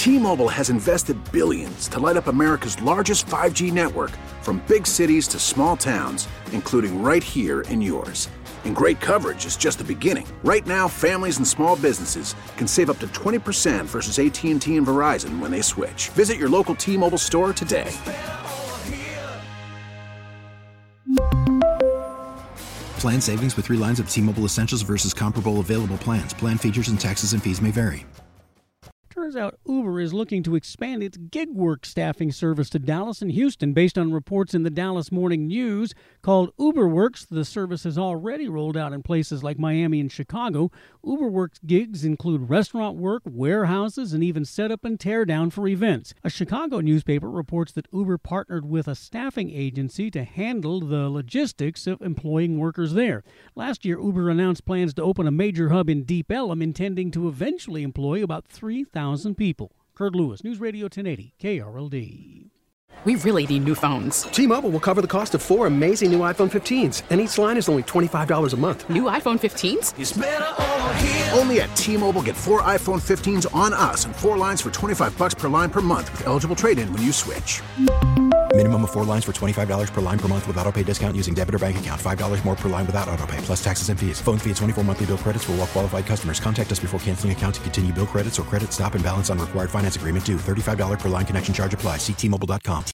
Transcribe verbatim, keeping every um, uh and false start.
T-Mobile has invested billions to light up America's largest five G network, from big cities to small towns, including right here in yours. And great coverage is just the beginning. Right now, families and small businesses can save up to twenty percent versus A T and T and Verizon when they switch. Visit your local T-Mobile store today. Plan savings with three lines of T-Mobile Essentials versus comparable available plans. Plan features and taxes and fees may vary. Turns out Uber is looking to expand its gig work staffing service to Dallas and Houston. Based on reports in the Dallas Morning News called UberWorks, the service has already rolled out in places like Miami and Chicago. UberWorks gigs include restaurant work, warehouses, and even setup and tear down for events. A Chicago newspaper reports that Uber partnered with a staffing agency to handle the logistics of employing workers there. Last year, Uber announced plans to open a major hub in Deep Ellum, intending to eventually employ about three thousand people. Kurt Lewis, News Radio ten eighty, K R L D. We really need new phones. T-Mobile will cover the cost of four amazing new iPhone fifteens, and each line is only twenty-five dollars a month. New iPhone fifteens? It's better over here. Only at T-Mobile, get four iPhone fifteens on us and four lines for twenty-five bucks per line per month with eligible trade-in when you switch. Minimum of four lines for twenty-five dollars per line per month with autopay discount using debit or bank account. five dollars more per line without autopay, plus taxes and fees. Phone fee at twenty-four monthly bill credits for well-qualified customers. Contact us before canceling account to continue bill credits or credit stop and balance on required finance agreement due. thirty-five dollars per line connection charge applies. See T Mobile dot com.